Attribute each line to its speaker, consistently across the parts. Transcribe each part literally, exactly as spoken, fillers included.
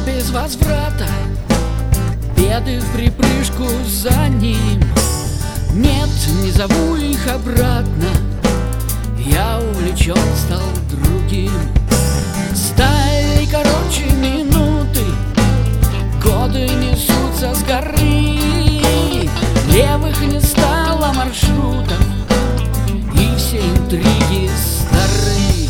Speaker 1: без возврата, беды в припрыжку за ним. Нет, не зову их обратно, я увлечен стал другим. Стали короче минуты, годы несутся с горы. Левых не стало маршрутов, и все интриги стары.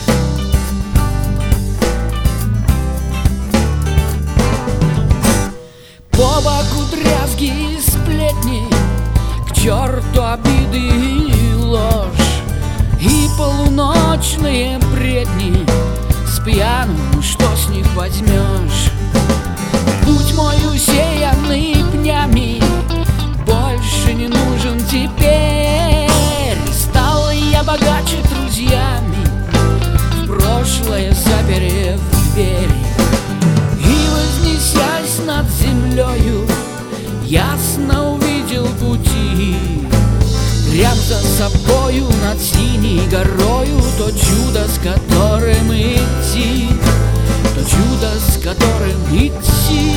Speaker 1: По боку дрязги и сплетни, к черту обиды и ложь, и полуночные бредни, с пьяну, что с них возьмешь? Путь мой усеянный пнями больше не нужен теперь. Стал я богаче друзьями, в прошлое заперев дверь. И вознесясь над землею, ясно увидел пути. Прям за собою над синей горою то чудо, с которым идти, то чудо, с которым идти.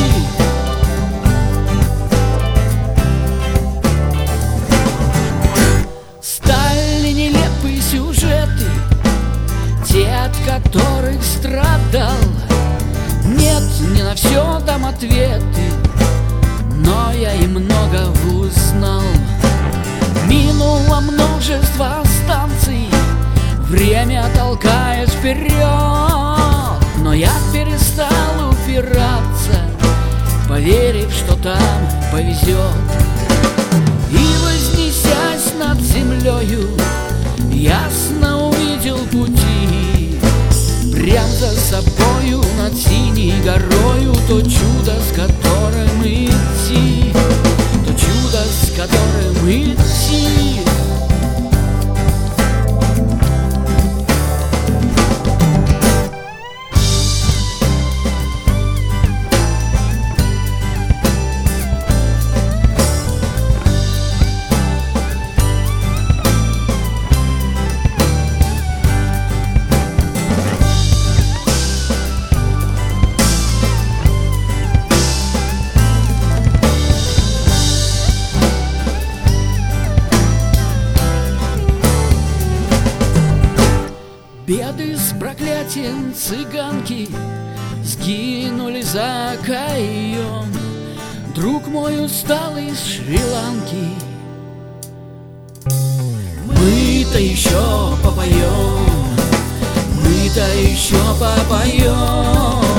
Speaker 1: Стали нелепые сюжеты, те, от которых страдал. Нет, не на все дам ответы, но я и много узнал. Минуло множество станций, время толкаясь вперед, но я перестал упираться, поверив, что там повезет. И вознесясь над землею, ясно увидел пути. Прям за собою над синей горою то чудо, с которым идти, то чудо, с которым идти. Беды с проклятием цыганки сгинули за окоем. Друг мой устал из Шри-Ланки, мы-то еще попоем, мы-то еще попоем.